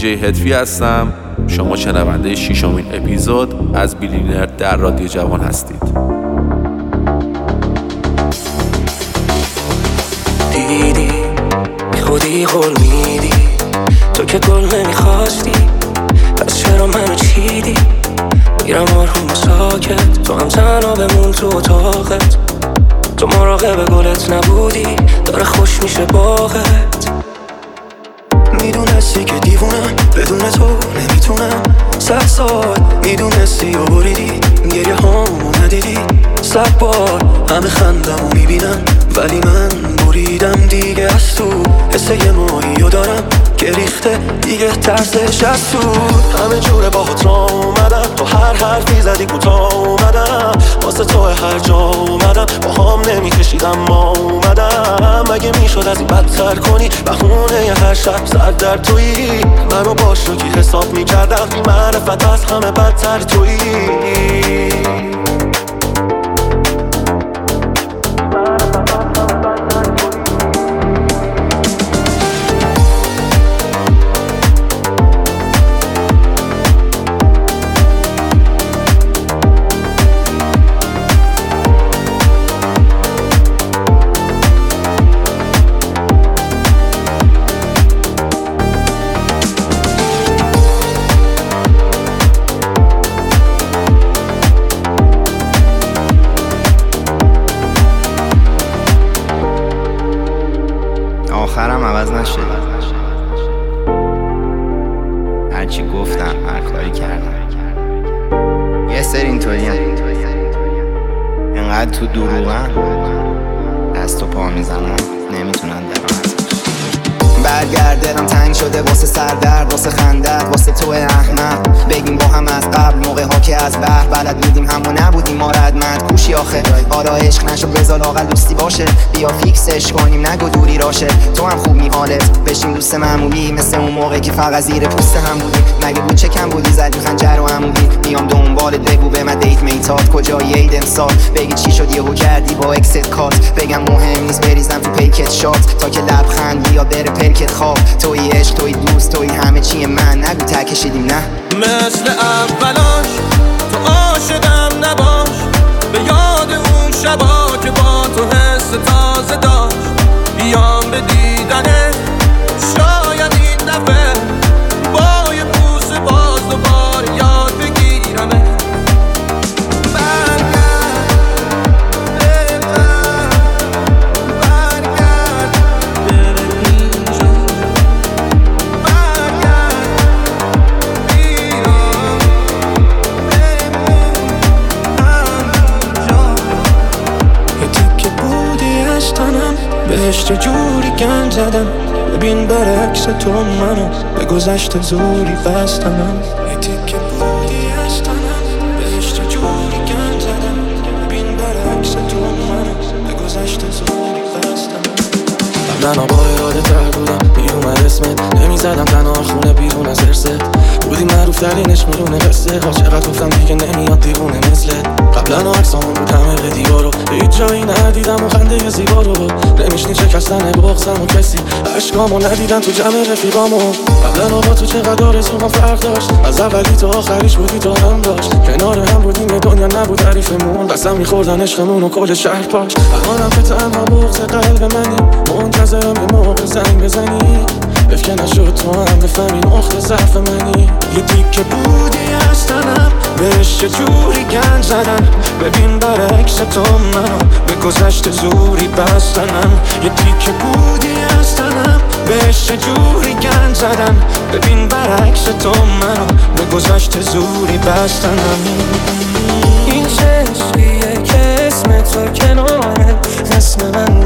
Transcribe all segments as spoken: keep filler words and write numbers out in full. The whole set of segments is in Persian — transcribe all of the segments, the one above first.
دیجی هدفی هستم. شما شنونده ششمین اپیزود از بیلینر در رادیو جوان هستید. دیدی بی خودی قول میدی، تو که گل نمیخواستی، پس چرا منو چیدی؟ میرم آروم و ساکت، تو هم تنها بمون تو اتاقت. تو مراقب گلت نبودی، داره خوش میشه باغت. میدونستی که دیوونم، بدون تو نمیتونم. صد سال میدونستی و بریدی، گریه هامو ندیدی. صد بار همه خندمو میبینم، ولی من بریدم دیگه از تو. حس یه ماهیو دارم که ریخته دیگه ترسش از تو. همه جوره با خود را اومدم، تو هر حرفی زدی کوتاه اومدم. واسه تو هر جا اومدم، با هم نمیکشیدم ما اومدم. مگه میشد از این بدتر کنی؟ بهونه یه هر شب سر در تویی. منو با شوکی حساب میکردم، بی معرفت از همه بدتر تویی. آخرم عوض نشد. هرچی گفتم، هر کاری کردم، یه سر اینطوری هم اینقدر تو دروغن، دست و پا میزنم نمیتونن درام ازش. برگردم تنگ شده واسه سردرد، واسه خندت، واسه تو احمق. بگیم با هم از قبل، موقع ها که از بحر بلد بودیم همو نبودیم ما ردمند. کوشی آخه حالا عشق نشو، بذار لااقل دوستی باشه. بیا فیکسش کنیم، نگو دوری راشه. تو هم خوب میحالت بشیم دوست معمولی، مثل اون موقع که فقط زیر پوست هم بودیم. مگه بود چه کم بودی زدی خنجر و عمودی. بیام دنبالت بگو به من دیت میتات کجایی عید امسال. بگی چی شد یهو کردی با اکست کات. بگم مهم نیست بریزم تو پیکت شات، تا که لبخند یا بره پرکت خواب. توی عشق، توی دوست، توی همه چی من. نگو ته کشیدیم نه مثل اولاش، تو عاشقم نباش. به یاد اون شبا که با تو حس تازه داشت. بیام به دیدنت، شاید این دفعه با یه پوس باز دوباره یاد بگیرمه. بهش چه جوری گند زدم، ببین برعکس تو منو به گذشته زوری بستنم. یه تیکه بودی هستنم، بهش چه جوری گند زدم، ببین برعکس تو منو به گذشته زوری بستنم. قبلا با اراده تر بودم، میومد اسمت نمیزدم تنها خونه بیرون از ارسه. بودی معروف ترینش میرونه قصه ها، چقدر گفتم دیگه نمیاد دیوونه مثلت. قبلا عکسامون بود همه به دیوارو، هیچ جایی ندیدم و خنده زیبا رو. نمیشنی شکستن بغضم و کسی عشقامو ندیدن تو جمع رفیقامو. قبلا با تو چقدر آرزوام فرق داشت، از اولی تا آخریش بودی تا هم داشت. کنار هم بودیم یه دنیا نبود تعریفمون، قسم میخوردن عشقمون و کل شهر پاش. الانم که تنها بغض قلب منی، منتظرم یه موقع زنگ بزنی. بفکر نشد تو هم بفهمی نقطه ضعف منی. یه دیگه بودی هستنم، بهش چه جوری گند زدن، ببین برعکس تو منو به گذشته زوری بستنم. یه دیگه بودی هستنم، بهش چه جوری گند زدن، ببین برعکس تو منو به گذشته زوری بستنم. این چه عشقیه که اسم تو کناره اسم من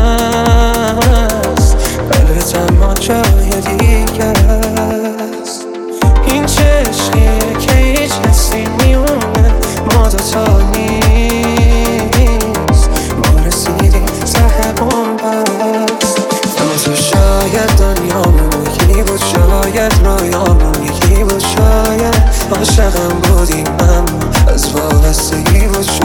هست، قلبت اما جای دیگه است. این چه عشقیه که هیچ حسی میونه ما دوتا نیست. ما رسیدیم ته بومبست، اما تو شاید دنیامون یکی بود، شاید رویامون یکی بود، شاید عاشقم بودیم اما از وابستگی بود.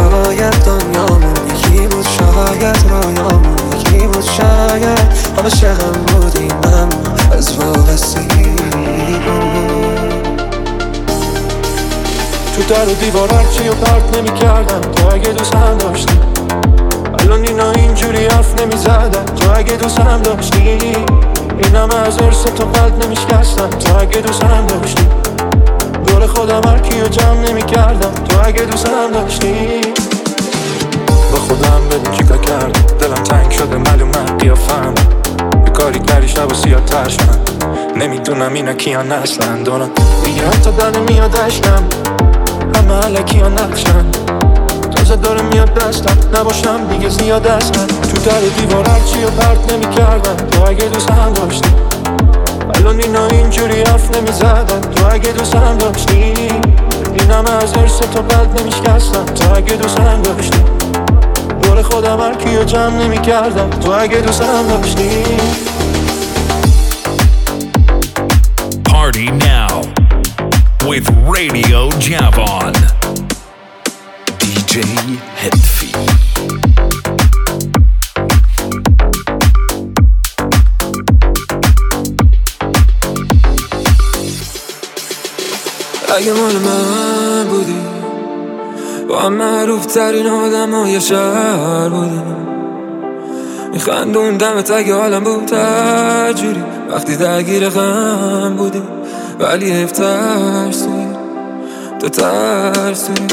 تو در و دیوار هرچی و پرت نمی کردم تو اگه دوستم داشتی. الان اینا اینجوری حرف نمی زدن تو اگه دوستم داشتی. این همه از ارس تو قلب نمی شکستم تو اگه دوستم داشتی. دور خودم هرکی رو جمع نمی کردم تو اگه دوستم داشتی. با خودم ببین چیکار کردم، دلم تنگ شده معلومه قیافم یه کاری کردی شب و سیاه تر شدن. نمیدونم اینا کیان اصلا دونم میگه حتی در نمیاد عشقم همه علکی ها نقشن. تازه داره میاد دستم نباشم دیگه زیاد اصلا. تو در و دیوار هرچی و پرت نمی کردم تو اگه دوستم داشتی. الان اینا اینجوری حرف نمی زدن تو اگه دوستم داشتی. این همه از ارس تو قلب نمی شکستم تو اگه دوستم داشتی. دور خودم هرکی رو جمع نمی کردم تو اگه دوستم داشتی. Party now with Radio Javon. دی جی هدفی. اگه مال من بودی با هم معروف ترین آدم های شهر بودیم. میخندون دمت اگه حالم بود تجوری وقتی درگیر غم بودی. ولی حیف ترسوی تو ترسوی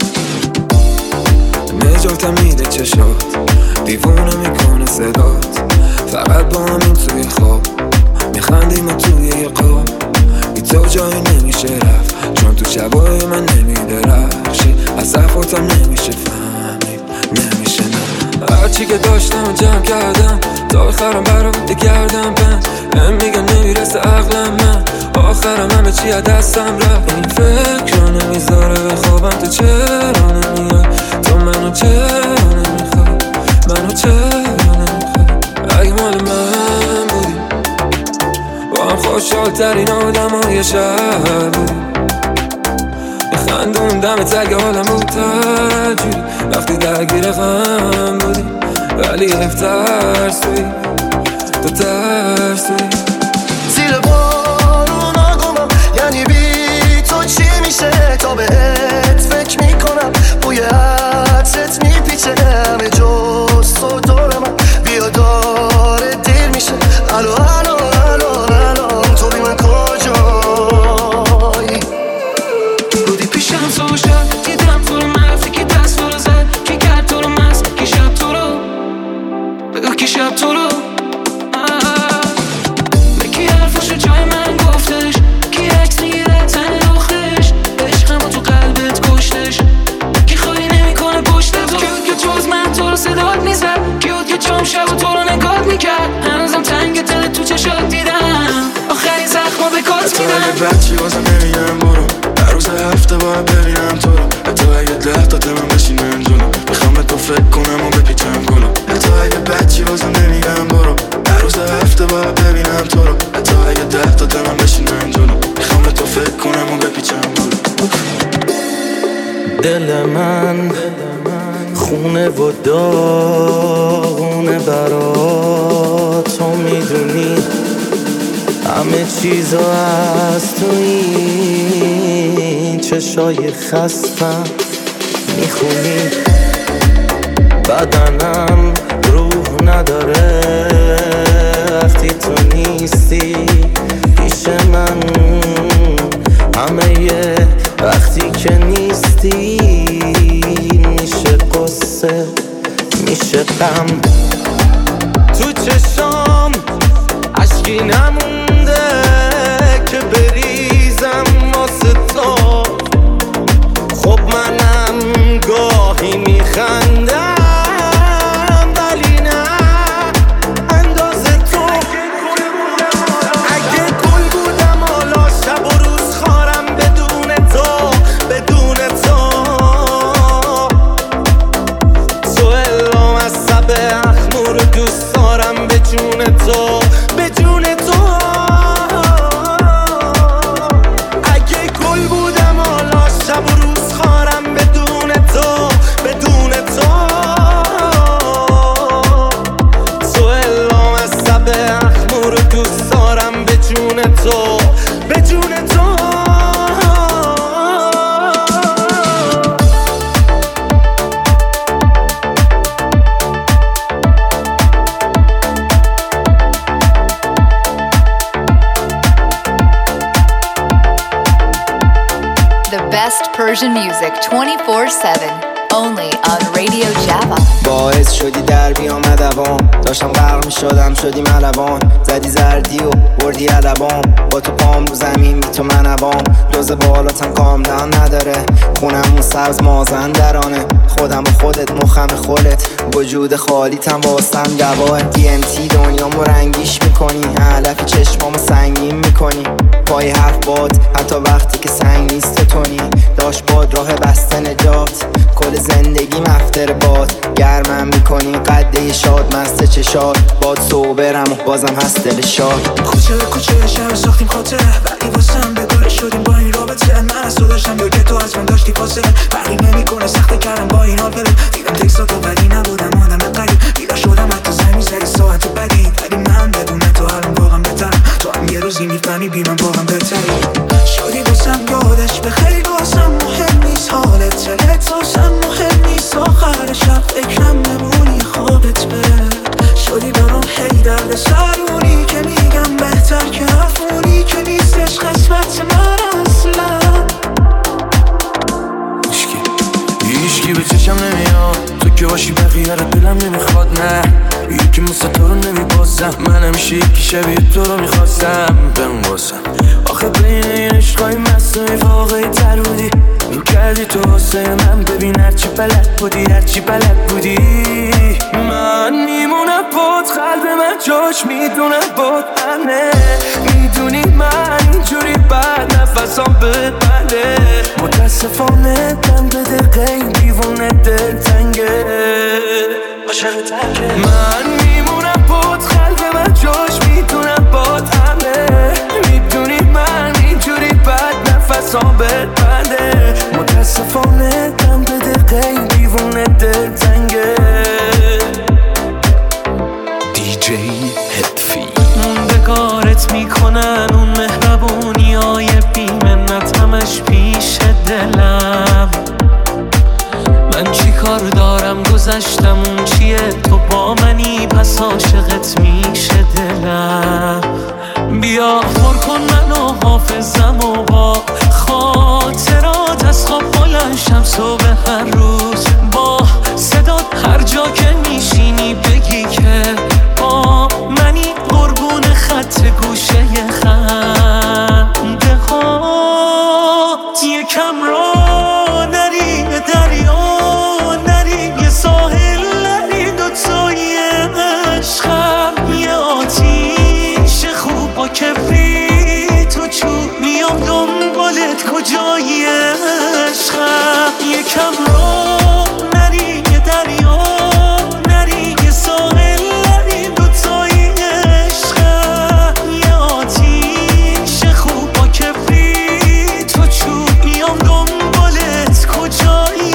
نجاتم میده چشات دیوونه میکنه صدات. فقط با همین توی خواب میخندیم و توی یه قاب. بی تو جایی نمیشه رفت چون تو شبای من نمیده رخشی. از صفاتم نمیشه فهمید نمیشه نه. هرچی که داشتم جمع کردم تا آخرم برام بگردم بند. هم میگن نمیرسه عقلم من آخرم همه چی از دستم رفت. این فکر رو نمیذاره بخوابم تو چرا نمیای تو منو چرا نمیخوای منو چرا نمیخوای. اگه مال من بودی با هم خوشحال ترین آدم های شهر بودی. میخندون دمت اگه حالم بود تجوری وقتی درگیر غم بودی. ولی حیف ترسوی تو ترسوی. زیر بارونا گمم یعنی بی تو چی میشه تا بهت فکر میکنم. بوی عطرت میپیچه همه جز تو دور من. بیا داره دیر میشه الو الو الو الو تو بی من کجایی. بودی پیشم صبح شب دیدم تو رو مفتی که دست تو رو زد کی کرد تو رو مست کی شب تو رو بگو کی شب تو رو کی حرفاشو جای من گفتش کی عکس میگیره تن دختش عشقمو تو قلبت کشتش کی خالی نمیکنه پشت تو. کیود که جز من تو رو صدات میزد کیود که چون شب تو رو نگات میکرد. هنوزم تنگ دل تو چشات دیدم آخرین زخمو به کات میدم. حتی اگه بچی بازم نمیگم برو هر روز هفته باید ببینم تو رو. حتی اگه ده تا من بشینم جلو میخوام به تو فکر کنم و بپیچم گلو. حتی اگه بچی بازم نمیگم برو هر روز هفته باید ببینم تو رو. حتی اگه ده تا من بشینم جلو میخوام به تو فکر کنم و بپیچم گلو. دل من خونه و داغونه برا تو میدونی همه چیزا از توی چشای خستم میخونی. بدنم روح نداره وقتی تو نیستی پیش من. همه یه وقتی که نیستی میشه قصه میشه غم. تو چشام عشقی نمونده که بریزم واسه تو. خب منم گاهی میخندم ولی نه اندازه تو. اگه گل بودم حالا شب و روز خارم بدون تو بدون تو. تو الام از سب اخمور دوست دارم به جون تو به جون تو. اگه گل بودم حالا شب و روز خارم بدون تو بدون تو. تو الام از سب اخمور دوست دارم به جون تو به جون تو. Persian music twenty-four seven. Only on Radio Java. باعث شدی در بیام ادبام، داشتم غرق می شدم شدی ملوان، زدی زردی و بردی علبام، با تو پام رو زمین بی تو منوام، دوز بالاتم کاملا نداره، خونمون سبز مازندرانه، خودم با خودت مخم خودت، وجود خالیتم واسم گواه، دی ام تی دنیامو رنگیش میکنی، علف چشمامو سنگین میکنی، پای حرف باد حتی وقتی که سنگ نیست تونی، داشت باد راه بسته نجات، کل زندگی مفتر باد، گرمم میکنی قده شاد مسته چشاد، باد صوبرم و بازم هست دل شاد. کوچه به کوچه شهر ساختیم خاطر، ولی واسم بگاره شدیم با این رابطه، من از تو داشتم یا که تو از من داشتی فاصله، فرقی نمیکنه سخته کردم با این حال بره، دیدم تکساتو ولی نبودم آدم قریب، بیدار شدم حتی زمین زدی ساعت بدی، ولی من بدون تو الان واقعا بهترم، تو هم یه روزی میفهمی بی من واقعا بهتری، شدی واسم یادش به خیلی واسم مهم نیست حالت تلت واسم مهم نیست، آخر شب فکرم نمونی خوابت بره، شدی برام هی درد سرونی که میگم بهتر که رفونی که نیستش قسمت من اصلا. هیشکی هیشکی به چشم نمیاد، تو که باشی بقیه رو دلم نمیخواد، نه یکی مثل تو رو نمیبازم، من همیشه یکی شبیه تو رو میخواستم بهم واسم، آخه بین این عشقای مصنوعی واقعی تر بودی، میکردی تو واسه من، ببین هرچی بلد بودی هرچی بلد بودی، من میمونم باد قلب من جاش میدونم باد منه، میدونی من اینجوری بد نفسام بد بله، متاسفانه دم به دقیقه این دیوونه دل تنگه عاشق تنگه، من میمونم باد قلب من جاش میدونم باد منه، میدونی من اینجوری بد نفسام بد بله، متاسفانه دم به دقیقه این دیوونه دل تنگه. دی جی هدفی موندگارت میکنن اون مهربونی های بیمنت همش پیش دلم، من چی کار دارم گذشتم اون چیه، تو با منی پس عاشقت میشه دلم، بیا پر کن منو حافظم و با خاطرات از خواب بلند شم صبح هر روز، با صدات هر جا که میشینی بگی که با منی، قربون خط گوشه خنده هات، یکم را نری به دریا نری، یه ساحل نری، دوتای عشقم یه آتیش خوب با کبریت و چوب، میام دنبالت کجای عشقم، یکم را نری یه دریا نری، یه ساحل نری، دوتای عشقم یه آتیش خوب با کبریت و چوب، میام دنبالت کجای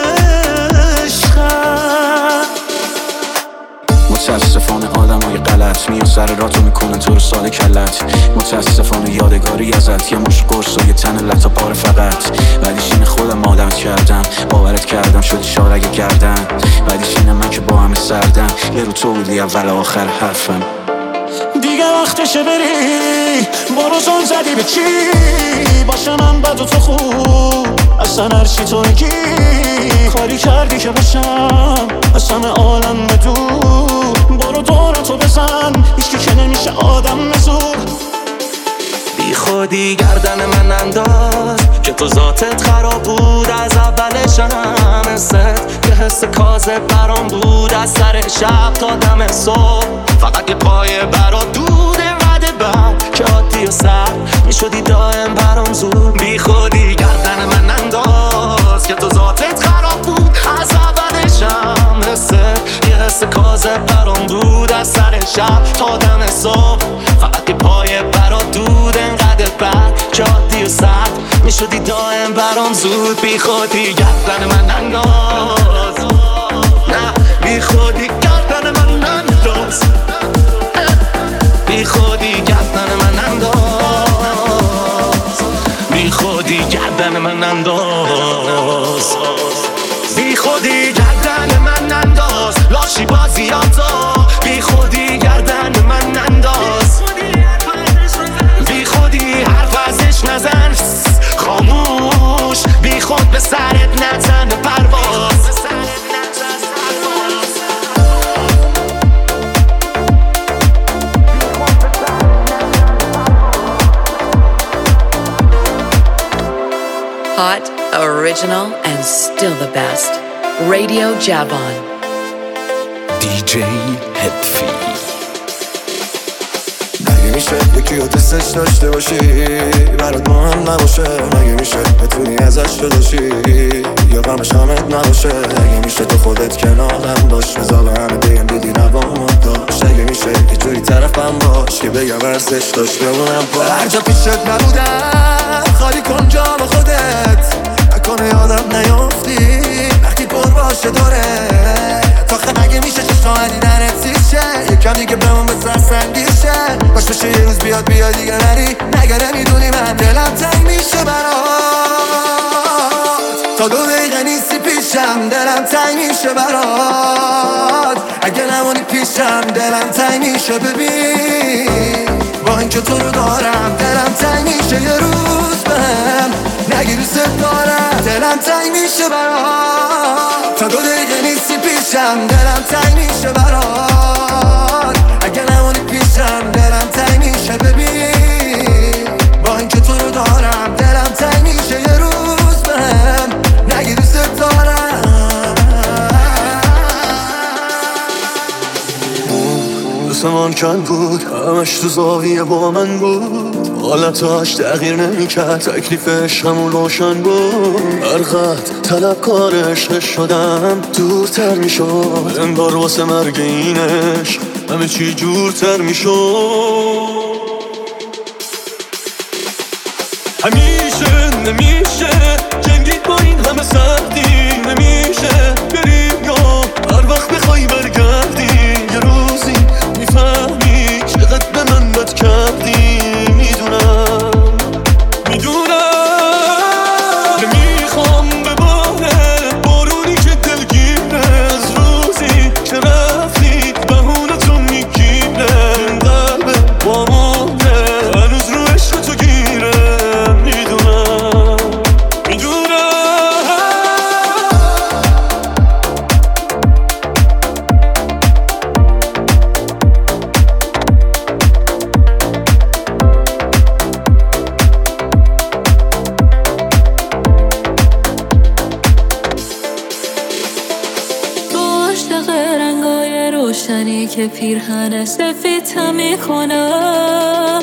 عشقم. متاسفانه آدم های غلط میان سر راتو میکنن تو رو ساده کلت، متاسفانه یادگاری ازت یه مش قرص و یه تن لطا پاره فقط، ولی شین خودم عادت کردم باورت کردم شدی شارگه گردن، ولی شین من که با همه سردم یه رو تو بودی اول آخر حرفم، دیگه وقتشه بری برو زن زدی به چی، باشه من بد و تو خوب اصلا هرچی تو میگی، کاری کردی که باشم از همه عالم بدون، برو دورتو بزن هیچکی که نمیشه آدم مزور، بی خودی گردن من انداز که تو ذاتت خراب بود از اولش، هم حست که حس کاذب برام بود از سر شب تا دم صبح، فقط یه پایه برا دود وعده بعد که عادی و سرد میشدی دائم برام زود، بی خودی گردن من انداز که تو ذاتت خراب بود از اولش، هم حست یه حس کاذب برام بود از سر شب تا دم صبح، فقط یه پایه برا دود انقدر بعد که عادی و سرد میشدی دائم برام زود، بی خودی گردن من انداز، نه بی خودی گردن من انداز، بی خودی گردن من انداز، بی خودی گردن من انداز، بی خودی گردن من انداز، لاشی بازیاتا بی خودی گردن من انداز، بی خودی حرف ازش نزن خاموش، بی خودی Hot, original, and still the best. Radio Javon. دی جی هدفی. مگه میشه یکی رو دوستش داشته باشی برات مهم نباشه؟ مگه میشه بتونی ازش جداشی یا غمش همت نباشه؟ مگه میشه تو خودت کنارم باش مثال همه دیم دیدی نوامو داشت؟ مگه میشه یه جوری طرفم باش که بگم ارزش داشت بمونم با هر جا پیشت نبودم خالی کن جا با خودت نکنه یادم نیافتی وقتی پر باشه دوره تاخه مگه میشه چشمانی نرسید شه یکم دیگه بمون به سر سنگیر شه باش بشه یه روز بیاد بیاد دیگه نری نگه نمیدونی من دلم تنگ میشه برات تا دو دقیقه نیستی پیشم دلم تنگ میشه برات اگه نمونی پیشم دلم تنگ میشه ببین با اینکه تو رو دارم دلم تنگ میشه یه روز بهم نگی دوست دارم دلم تنگ میشه برات تا دو دقیقه نیستی پیشم دلم تنگ میشه برات اگه نمونی پیشم دلم تنگ میشه ببین با اینکه تو رو دارم دلم تنگ میشه یه روز بهم نگی دوست دارم دوستمان کن بود همش تو زاویه با من بود حالتاش تغییر نمی کرد تکلیفش همون روشن بود هر خط طلبکار عشقش شدم دورتر می شد انگار واسه مرگ اینش همه چی جورتر می شد همیشه نمیشه جنگید با این همه سردی نمیشه بریم یا هر وقت بخوای برگردی یه روزی میفهمی چقدر به من بد کردی میدونم میدونم نمیخوام به باره بارونی که دلگیر از روزی که رفتی بهونه تو میگیره این قلب با مونه هنوز رو عشق تو گیره میدونم میدونم روشنی که پیرهن سفیدم میکنم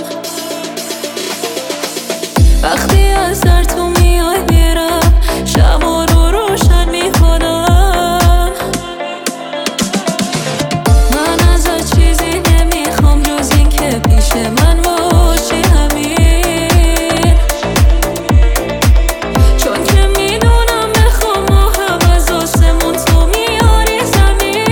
وقتی از در تو میای میرم شما رو روشن میکنم من ازت چیزی نمیخوام جز این که پیش من باشی همین چون که میدونم بخوام و هم از آسمون تو میاری زمین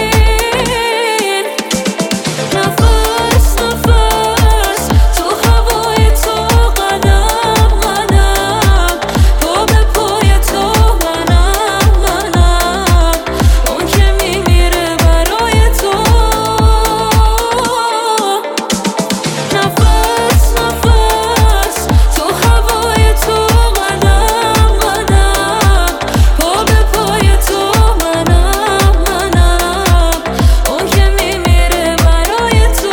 نفس نفس تو هوای تو قدم قدم پا به پای تو منم منم اون که میمیره برای تو نفس نفس تو هوای تو قدم قدم پا به پای تو منم منم اون که میمیره برای تو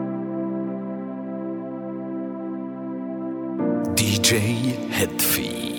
دی جی هدفی.